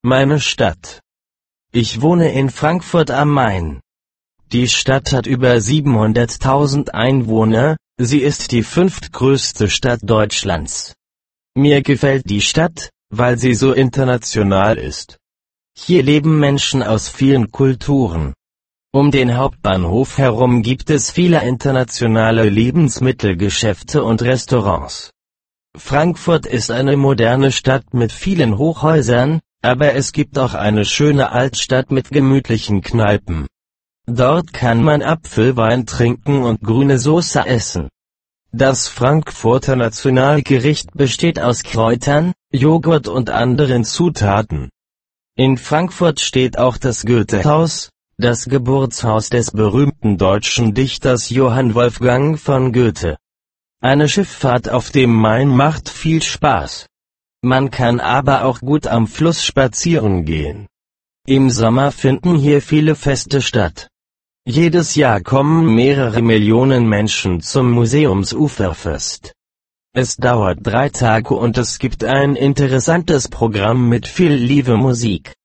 meine Stadt. Ich wohne in Frankfurt am Main. Die Stadt hat über 700.000 Einwohner, sie ist die fünftgrößte Stadt Deutschlands. Mir gefällt die Stadt, weil sie so international ist. Hier leben Menschen aus vielen Kulturen. Um den Hauptbahnhof herum gibt es viele internationale Lebensmittelgeschäfte und Restaurants. Frankfurt ist eine moderne Stadt mit vielen Hochhäusern, aber es gibt auch eine schöne Altstadt mit gemütlichen Kneipen. Dort kann man Apfelwein trinken und grüne Soße essen. Das Frankfurter Nationalgericht besteht aus Kräutern, Joghurt und anderen Zutaten. In Frankfurt steht auch das Goethehaus, das Geburtshaus des berühmten deutschen Dichters Johann Wolfgang von Goethe. Eine Schifffahrt auf dem Main macht viel Spaß. Man kann aber auch gut am Fluss spazieren gehen. Im Sommer finden hier viele Feste statt. Jedes Jahr kommen mehrere Millionen Menschen zum Museumsuferfest. Es dauert 3 Tage und es gibt ein interessantes Programm mit viel Live Musik.